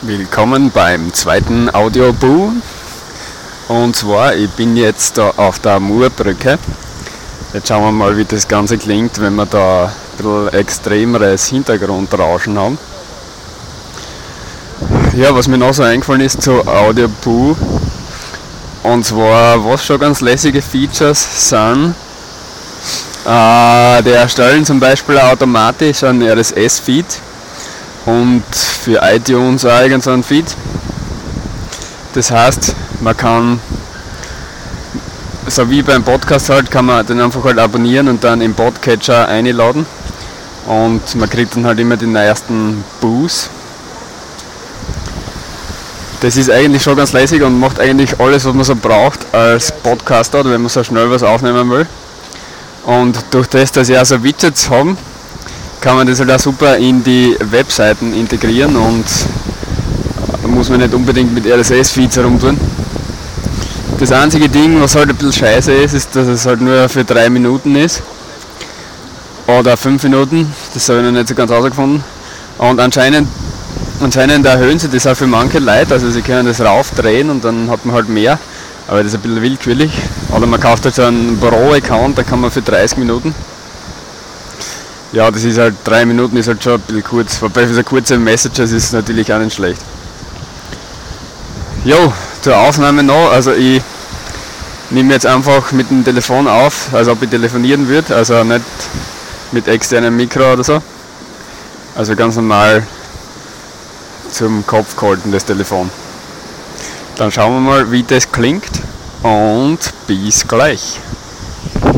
Willkommen beim zweiten Audioboo. Und zwar, ich bin jetzt da auf der Murbrücke. Jetzt schauen wir mal, wie das Ganze klingt, wenn wir da ein bisschen extremeres Hintergrundrauschen haben. Ja, was mir noch so eingefallen ist zu Audioboo, und zwar, was schon ganz lässige Features sind, die erstellen zum Beispiel automatisch einen RSS-Feed und für iTunes auch irgend so einen Feed. Das heißt, man kann, so wie beim Podcast halt, kann man den einfach halt abonnieren und dann im Podcatcher einladen und man kriegt dann halt immer die neuesten Boos. Das ist eigentlich schon ganz lässig und macht eigentlich alles, was man so braucht als Podcaster, oder wenn man so schnell was aufnehmen will. Und durch das, dass sie auch so Widgets haben, kann man das halt auch super in die Webseiten integrieren und muss man nicht unbedingt mit RSS-Feeds herumtun. Das einzige Ding, was halt ein bisschen scheiße ist, ist, dass es halt nur für 3 Minuten ist. Oder 5 Minuten, das habe ich noch nicht so ganz herausgefunden. Und anscheinend erhöhen sie das auch für manche Leute, also sie können das raufdrehen und dann hat man halt mehr. Aber das ist ein bisschen willkürlich. Oder man kauft halt so einen Pro-Account, da kann man für 30 Minuten. Ja, das ist halt 3 Minuten, ist halt schon ein bisschen kurz. Wobei für so kurze Messages ist es natürlich auch nicht schlecht. Jo, zur Aufnahme noch. Also ich nehme jetzt einfach mit dem Telefon auf, als ob ich telefonieren würde. Also nicht mit externem Mikro oder so. Also ganz normal zum Kopf gehalten, das Telefon. Dann schauen wir mal, wie das klingt. Und bis gleich.